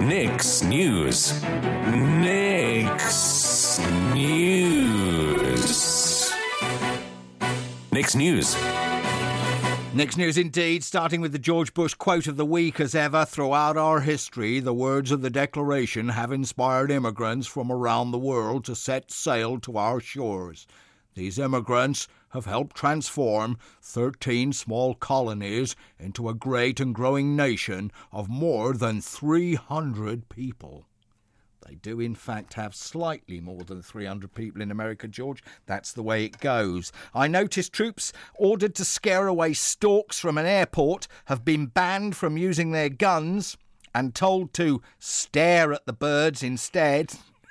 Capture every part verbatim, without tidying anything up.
Nick's News. Nick's News. Nick's News. Nick's News indeed, starting with the George Bush quote of the week. As ever, throughout our history, the words of the Declaration have inspired immigrants from around the world to set sail to our shores. These immigrants have helped transform thirteen small colonies into a great and growing nation of more than three hundred people. They do, in fact, have slightly more than three hundred people in America, George. That's the way it goes. I noticed troops ordered to scare away storks from an airport have been banned from using their guns and told to stare at the birds instead.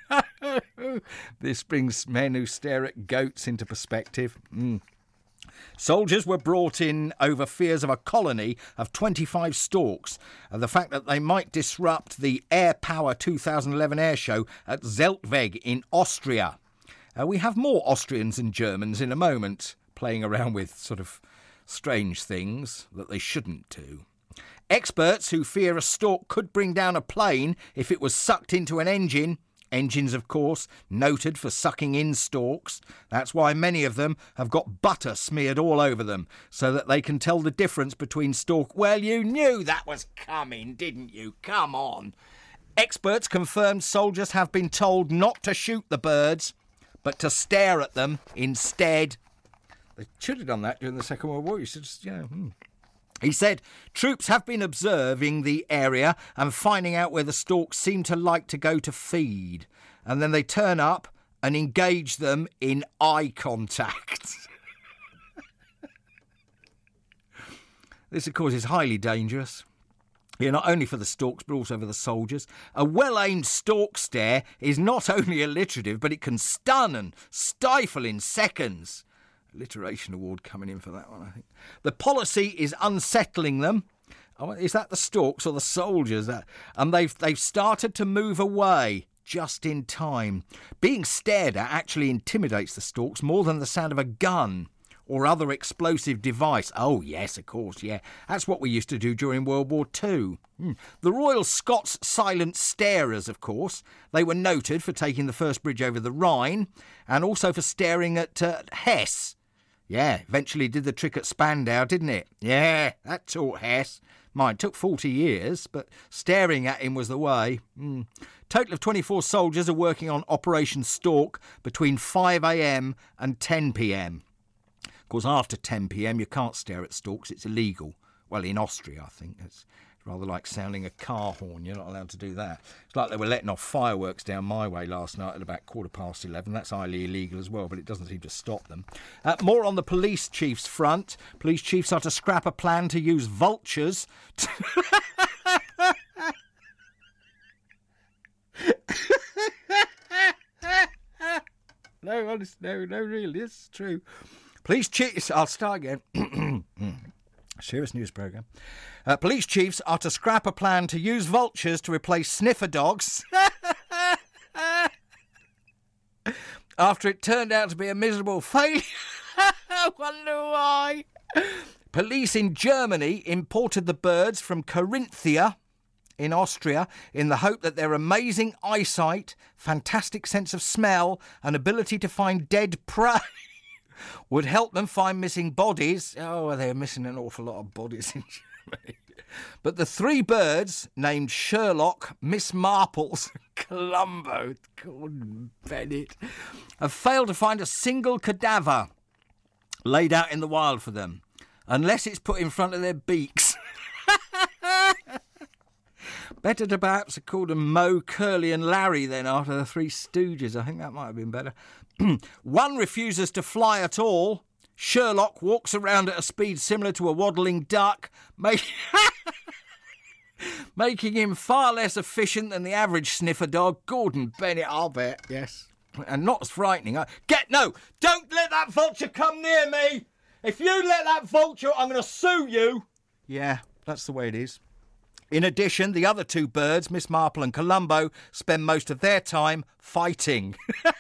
This brings men who stare at goats into perspective. Mm. Soldiers were brought in over fears of a colony of twenty-five storks and the fact that they might disrupt the Air Power two thousand eleven air show at Zeltweg in Austria. Uh, we have more Austrians and Germans in a moment playing around with sort of strange things that they shouldn't do. Experts who fear a stork could bring down a plane if it was sucked into an engine. Engines, of course, noted for sucking in storks. That's why many of them have got butter smeared all over them, so that they can tell the difference between stork. Well, you knew that was coming, didn't you? Come on. Experts confirmed soldiers have been told not to shoot the birds, but to stare at them instead. They should have done that during the Second World War. You should just, you know... Hmm. He said troops have been observing the area and finding out where the storks seem to like to go to feed. And then they turn up and engage them in eye contact. This, of course, is highly dangerous. Yeah, not only for the storks, but also for the soldiers. A well-aimed stork stare is not only alliterative, but it can stun and stifle in seconds. Alliteration award coming in for that one, I think. The policy is unsettling them. Oh, is that the storks or the soldiers? And they've they've started to move away just in time. Being stared at actually intimidates the storks more than the sound of a gun or other explosive device. Oh, yes, of course, yeah. That's what we used to do during World War Two. Hmm. The Royal Scots Silent Starers, of course. They were noted for taking the first bridge over the Rhine and also for staring at uh, Hess. Yeah, eventually did the trick at Spandau, didn't it? Yeah, that taught Hess. Mine took forty years, but staring at him was the way. Mm. Total of twenty-four soldiers are working on Operation Stork between five a.m. and ten p.m. Of course, after ten p.m. you can't stare at storks. It's illegal. Well, in Austria, I think. It's rather like sounding a car horn. You're not allowed to do that. It's like they were letting off fireworks down my way last night at about quarter past eleven. That's highly illegal as well, but it doesn't seem to stop them. Uh, more on the police chief's front. Police chiefs are to scrap a plan to use vultures to... No, honest, no, no, really, it's true. Police chiefs... I'll start again. Serious news programme. Uh, police chiefs are to scrap a plan to use vultures to replace sniffer dogs after it turned out to be a miserable failure. I wonder why. Police in Germany imported the birds from Carinthia in Austria in the hope that their amazing eyesight, fantastic sense of smell and ability to find dead prey would help them find missing bodies. Oh, they're missing an awful lot of bodies in Germany. But the three birds, named Sherlock, Miss Marples, Columbo, Gordon Bennett, have failed to find a single cadaver laid out in the wild for them, unless it's put in front of their beaks. Better to perhaps have called them Mo, Curly and Larry then after the Three Stooges. I think that might have been better. One refuses to fly at all. Sherlock walks around at a speed similar to a waddling duck, make... making him far less efficient than the average sniffer dog. Gordon Bennett, I'll bet, yes. And not as frightening. Get, no, don't let that vulture come near me. If you let that vulture, I'm going to sue you. Yeah, that's the way it is. In addition, the other two birds, Miss Marple and Columbo, spend most of their time fighting.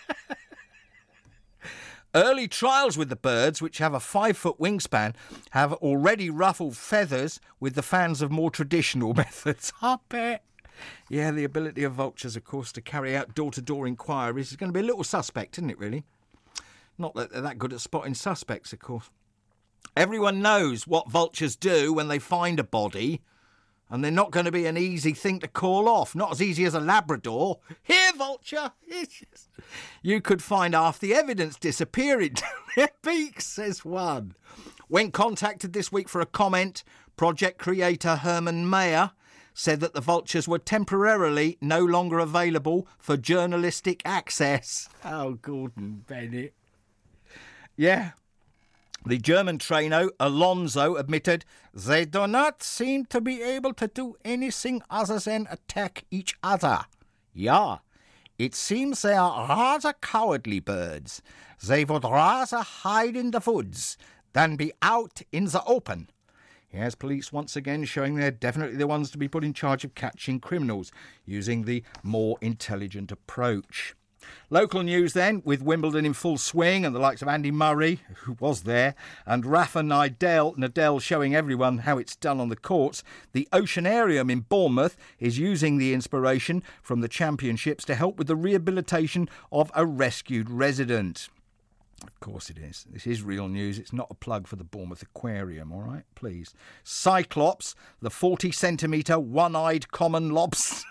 Early trials with the birds, which have a five-foot wingspan, have already ruffled feathers with the fans of more traditional methods. I bet. Yeah, the ability of vultures, of course, to carry out door-to-door inquiries is going to be a little suspect, isn't it, really? Not that they're that good at spotting suspects, of course. Everyone knows what vultures do when they find a body, and they're not going to be an easy thing to call off. Not as easy as a Labrador. Here, vulture! You could find half the evidence disappearing to their beaks, says one. When contacted this week for a comment, project creator Herman Mayer said that the vultures were temporarily no longer available for journalistic access. Oh, Gordon Bennett. Yeah. The German trainer, Alonso, admitted they do not seem to be able to do anything other than attack each other. Yeah, it seems they are rather cowardly birds. They would rather hide in the woods than be out in the open. Yes, police once again showing they're definitely the ones to be put in charge of catching criminals, using the more intelligent approach. Local news then, with Wimbledon in full swing and the likes of Andy Murray, who was there, and Rafa Nadal, Nadal showing everyone how it's done on the courts. The Oceanarium in Bournemouth is using the inspiration from the championships to help with the rehabilitation of a rescued resident. Of course it is. This is real news. It's not a plug for the Bournemouth Aquarium, all right? Please. Cyclops, the forty centimetre one-eyed common lobster,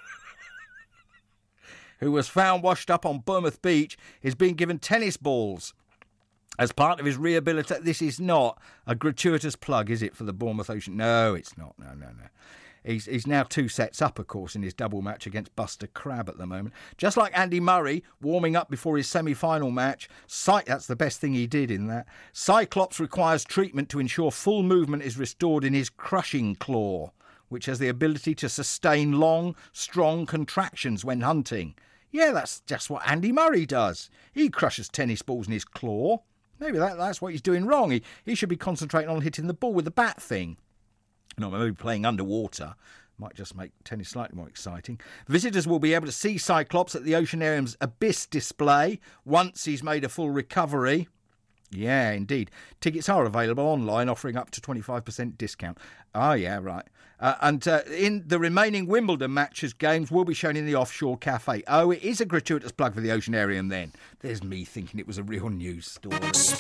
who was found washed up on Bournemouth Beach, is being given tennis balls as part of his rehabilitation. This is not a gratuitous plug, is it, for the Bournemouth Ocean? No, it's not. No, no, no. He's, he's now two sets up, of course, in his double match against Buster Crabbe at the moment. Just like Andy Murray, warming up before his semi-final match. Cy- that's the best thing he did in that. Cyclops requires treatment to ensure full movement is restored in his crushing claw, which has the ability to sustain long, strong contractions when hunting. Yeah, that's just what Andy Murray does. He crushes tennis balls in his claw. Maybe that, that's what he's doing wrong. He, he should be concentrating on hitting the ball with the bat thing. No, maybe playing underwater. Might just make tennis slightly more exciting. Visitors will be able to see Cyclops at the Oceanarium's Abyss display once he's made a full recovery. Yeah, indeed. Tickets are available online, offering up to twenty-five percent discount. Oh, yeah, right. Uh, and uh, in the remaining Wimbledon matches, games will be shown in the offshore cafe. Oh, it is a gratuitous plug for the Oceanarium then. There's me thinking it was a real news story.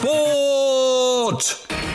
Sport!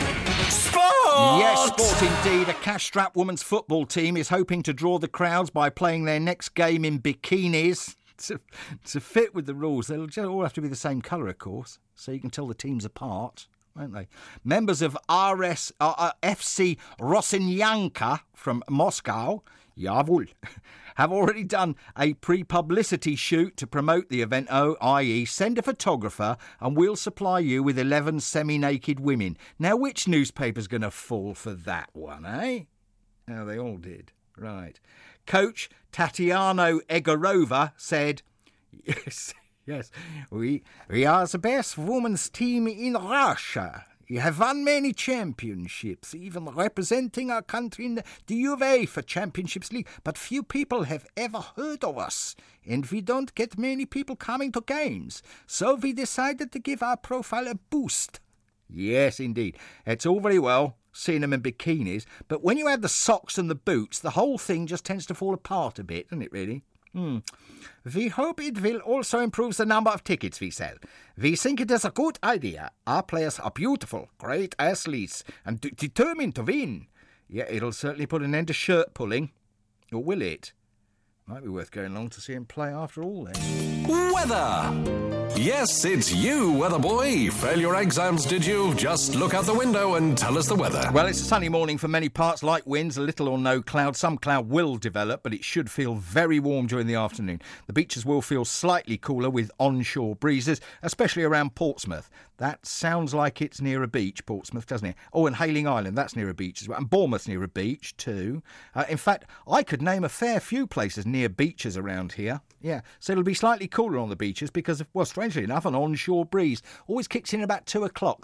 Sport! Yes, sport indeed. A cash-strapped women's football team is hoping to draw the crowds by playing their next game in bikinis. To, to fit with the rules, they'll just all have to be the same colour, of course, so you can tell the teams apart, won't they? Members of R S, uh, uh, F C Rosinyanka from Moscow, jawohl, have already done a pre-publicity shoot to promote the event, oh, that is send a photographer and we'll supply you with eleven semi-naked women. Now, which newspaper's going to fall for that one, eh? Now, they all did. Right. Coach Tatiana Egorova said, yes, yes, we, we are the best women's team in Russia. We have won many championships, even representing our country in the UEFA Championships League, but few people have ever heard of us, and we don't get many people coming to games, so we decided to give our profile a boost. Yes, indeed. It's all very well seeing them in bikinis, but when you add the socks and the boots, the whole thing just tends to fall apart a bit, doesn't it, really? Hmm. We hope it will also improve the number of tickets we sell. We think it is a good idea. Our players are beautiful, great athletes, and d- determined to win. Yeah, it'll certainly put an end to shirt pulling. Or will it? Might be worth going along to see him play after all, then. Weather! Yes, it's you, weather boy. Fail your exams, did you? Just look out the window and tell us the weather. Well, it's a sunny morning for many parts, light winds, a little or no cloud. Some cloud will develop, but it should feel very warm during the afternoon. The beaches will feel slightly cooler with onshore breezes, especially around Portsmouth. That sounds like it's near a beach, Portsmouth, doesn't it? Oh, and Hayling Island, that's near a beach as well. And Bournemouth's near a beach too. Uh, in fact, I could name a fair few places near beaches around here. Yeah, so it'll be slightly cooler on the beaches because, of, well, strangely enough, an onshore breeze always kicks in about two o'clock.